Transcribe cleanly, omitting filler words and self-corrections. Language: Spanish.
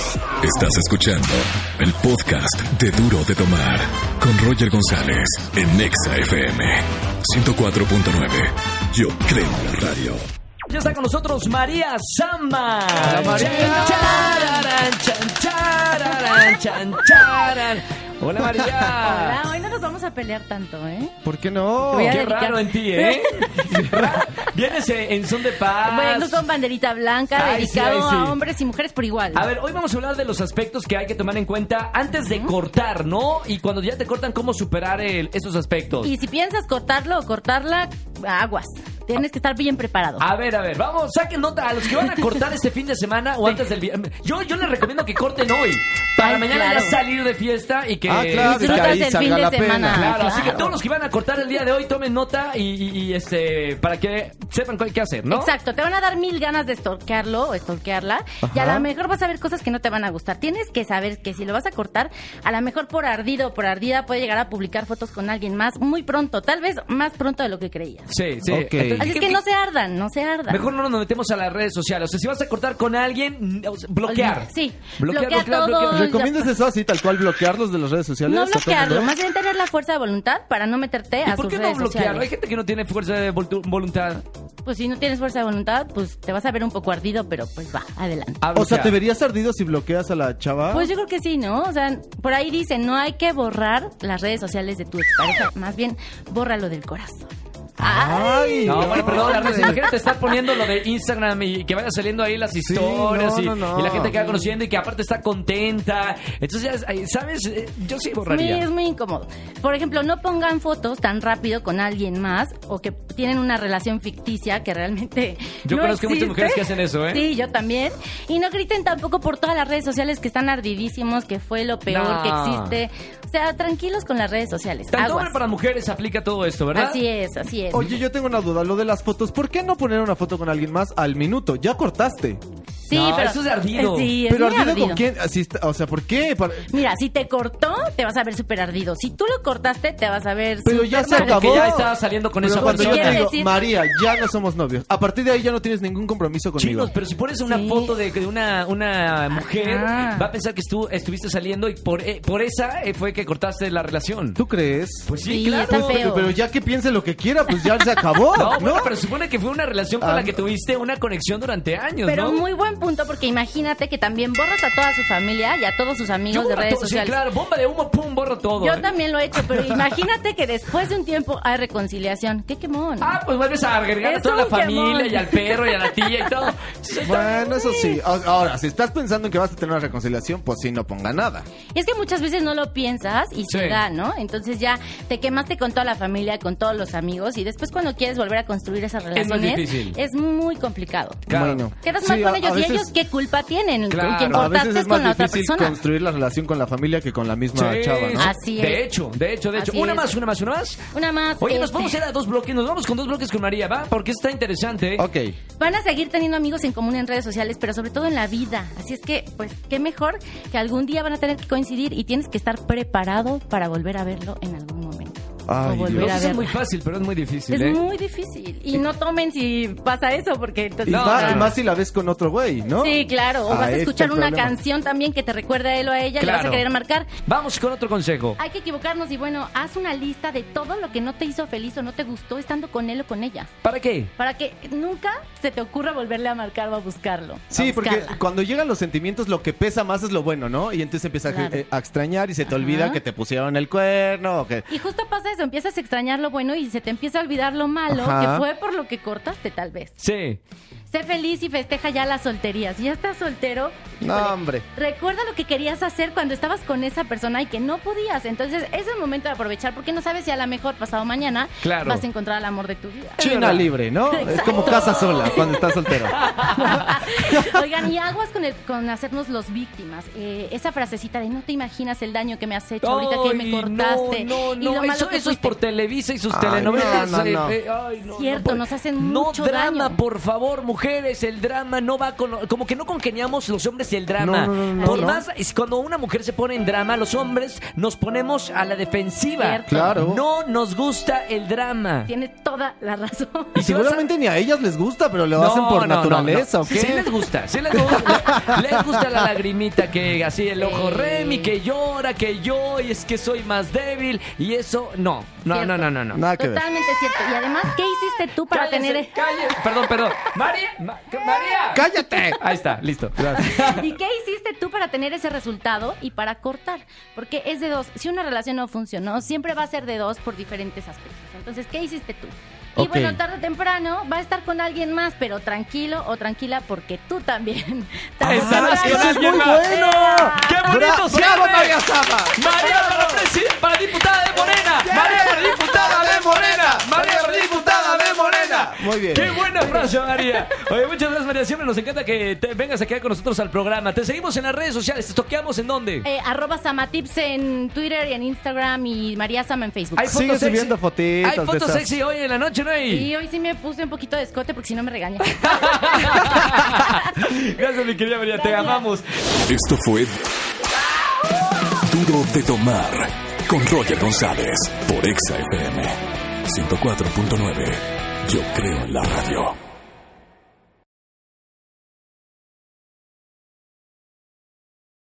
Estás escuchando el podcast de Duro de Tomar con Roger González en Nexa FM 104.9. Yo creo en la radio. Ya está con nosotros María Zamba. Hola, María. Hola, María. Hola, hoy no nos vamos a pelear tanto, ¿eh? ¿Por qué no? Voy a Qué dedicar- raro en ti, ¿eh? Vienes en son de paz. Bueno, son banderita blanca, Ay, dedicado sí, ay, sí. a hombres y mujeres por igual. A ver, hoy vamos a hablar de los aspectos que hay que tomar en cuenta antes de cortar, ¿no? Y cuando ya te cortan, cómo superar esos aspectos. Y si piensas cortarlo o cortarla, aguas. Tienes que estar bien preparado. A ver, vamos, saquen nota a los que van a cortar este fin de semana o antes del viernes. Yo les recomiendo que corten hoy, para Ay, mañana claro. ya salir de fiesta y que... claro, Disfrutas ahí el salga fin de la pena. semana. Claro, así que Claro. todos los que van a cortar el día de hoy tomen nota y para que sepan qué hacer, ¿no? Exacto, te van a dar 1000 ganas de stalkearlo o stalkearla y a lo mejor vas a ver cosas que no te van a gustar. Tienes que saber que si lo vas a cortar, a lo mejor por ardido o por ardida puede llegar a publicar fotos con alguien más muy pronto, tal vez más pronto de lo que creías. Sí. Ok. Así es que no se ardan. Mejor no nos metemos a las redes sociales. O sea, si vas a cortar con alguien, bloquear. Sí, Bloquear. todo. ¿Recomiendas eso así, tal cual, bloquearlos de las redes sociales? No ¿A todo bloquearlo, mundo? más bien tener la fuerza de voluntad para no meterte ¿Y a por sus qué no redes bloquearlo? Hay sociales. gente que no tiene fuerza de voluntad. Pues si no tienes fuerza de voluntad, pues te vas a ver un poco ardido, pero pues va, adelante. A O sea, bloquear. ¿te verías ardido si bloqueas a la chava? Pues yo creo que sí, ¿no? O sea, por ahí dicen, no hay que borrar las redes sociales de tu expareja, más bien, bórralo del corazón. ¡Ay! No, bueno, perdón, hombre. imagínate estar poniendo lo de Instagram y que vaya saliendo ahí las historias no. y la gente que va conociendo y que aparte está contenta. Entonces, ya, ¿sabes? Yo sí borraría. Es muy incómodo. Por ejemplo, no pongan fotos tan rápido con alguien más o que tienen una relación ficticia que realmente Yo no conozco muchas existe. mujeres que hacen eso, ¿eh? Sí, yo también. Y no griten tampoco por todas las redes sociales que están ardidísimos, que fue lo peor No. que existe. O sea, tranquilos con las redes sociales. Tanto Aguas. hombre para mujeres aplica todo esto, ¿verdad? Así es, así es. Oye, yo tengo una duda, lo de las fotos. ¿Por qué no poner una foto con alguien más al minuto? Ya cortaste. Sí, No, pero eso es de ardido. Sí, es ¿Pero muy ardido con quién? Así está- o sea, ¿por qué? Mira, si te cortó, te vas a ver súper ardido. Si tú lo cortaste, te vas a ver Pero ya súper se mal. acabó. Que ya estaba saliendo con Pero esa cuando yo persona. te Quiere digo, decir- María, ya no somos novios. A partir de ahí ya no tienes ningún compromiso conmigo. Chicos, pero si pones una Sí. foto de una mujer, Ajá. va a pensar que estuviste saliendo y por esa fue que cortaste la relación. ¿Tú crees? Pues sí, Sí, claro. está feo. Pero ya que piense lo que quiera, pues ya se acabó. No, ¿no? bueno, pero supone que fue una relación con Ah, la que no. tuviste una conexión durante años, Pero ¿no? muy buen punto, porque imagínate que también borras a toda su familia y a todos sus amigos Yo de borro redes todo, sí, sociales. claro, bomba de humo, pum, borro todo. Yo ¿eh? también lo he hecho, pero imagínate que después de un tiempo hay reconciliación. ¡Qué quemón! Ah, pues vuelves a agregar a Es toda la un familia quemón. y al perro y a la tía y todo. Bueno, eso sí. Ahora, si estás pensando en que vas a tener una reconciliación, pues sí, no ponga nada. Y es que muchas veces no lo piensas y se Sí. da, ¿no? Entonces ya te quemaste con toda la familia, con todos los amigos y después cuando quieres volver a construir esas más relaciones difícil. es muy complicado. Claro. Bueno. Quedas Sí, mal con a ellos y veces- ellos qué culpa tienen. Claro. Quien A cortaste veces es es con más la otra difícil persona. construir la relación con la familia que con la misma Sí, chava, ¿no? Así es. De hecho. Así Una es. más. Una más. Oye, nos vamos a ir a 2 bloques, nos vamos con 2 bloques con María, ¿va? Porque está interesante. Ok. Van a seguir teniendo amigos en común en redes sociales, pero sobre todo en la vida. Así es que, pues, qué mejor que algún día van a tener que coincidir y tienes que estar preparado para volver a verlo en algún momento. Ay, o volver Dios. a Eso es verla. muy fácil, pero es muy difícil, Es ¿eh? muy difícil. Y no tomen si pasa eso, porque entonces... Y, No, más, claro. y más si la ves con otro güey, ¿no? Sí, claro. O vas a Ahí está escuchar el una problema. canción también que te recuerda a él o a ella y le vas Claro. a querer marcar. Vamos con otro consejo. Hay que equivocarnos y bueno, haz una lista de todo lo que no te hizo feliz o no te gustó estando con él o con ella. ¿Para qué? Para que nunca se te ocurra volverle a marcar o a buscarlo. Sí, a porque buscarla. cuando llegan los sentimientos, lo que pesa más es lo bueno, ¿no? Y entonces empiezas Claro. a extrañar y se te Ajá. olvida que te pusieron el cuerno o que... Y justo pasa eso, empiezas a extrañar lo bueno y se te empieza a olvidar lo malo, Ajá. que fue por lo que cortaste tal vez. Sí. Sé feliz y festeja ya la soltería. Si ya estás soltero, No, híjole, hombre. recuerda lo que querías hacer cuando estabas con esa persona y que no podías. Entonces es el momento de aprovechar porque no sabes si a lo mejor pasado mañana Claro. vas a encontrar al amor de tu vida. China libre, ¿no? Es como casa sola cuando estás soltero. Oigan, y aguas con hacernos los víctimas. Esa frasecita de no te imaginas el daño que me has hecho ahorita que me Ay, cortaste. No, y no, lo malo eso que es fuiste. por Televisa y sus Ay, telenovelas. no. Ay, no, Cierto, no, nos hacen no mucho drama, daño. por favor, mujeres. mujeres el drama no va con... Como que no congeniamos los hombres y el drama. No, Por no. más, cuando una mujer se pone en drama, los hombres nos ponemos a la defensiva. Cierto. Claro. No nos gusta el drama. Tienes toda la razón. Y seguramente ni a ellas les gusta, pero lo hacen por naturaleza, ¿o qué? Sí les gusta, les gusta la lagrimita, que así el ojo Remy, que llora, que yo, y es que soy más débil, y eso, no. Nada que ver. Totalmente cierto. Y además, ¿qué hiciste tú para tener... Perdón. María. ¡Cállate! Ahí está, listo. ¿Y qué hiciste tú para tener ese resultado y para cortar? Porque es de dos. Si una relación no funcionó, siempre va a ser de dos por diferentes aspectos. Entonces, ¿qué hiciste tú? Y Ok. bueno, tarde o temprano va a estar con alguien más, pero tranquilo o tranquila porque tú también. Estarás con ¡Eso es alguien muy más. bueno! ¡Qué bonito ¡Bravo, cierre! María Sama! María para diputada de Morena. María para diputada de Morena. María para diputada de Morena. Muy bien. Qué buena frase, María. Oye, muchas gracias, María. Siempre nos encanta que te vengas a quedar con nosotros al programa. Te seguimos en las redes sociales. ¿Te toqueamos en dónde? @samatips en Twitter y en Instagram y María Sama en Facebook. Hay fotos Sigue sexy. subiendo fotitos. Hay fotos de esas. sexy hoy en la noche, ¿no? Y hoy sí me puse un poquito de escote porque si no me regaña. Gracias, mi querida María. Te Gracias. amamos. Esto fue Duro de Tomar con Roger González por Exa FM 104.9. Yo creo en la radio.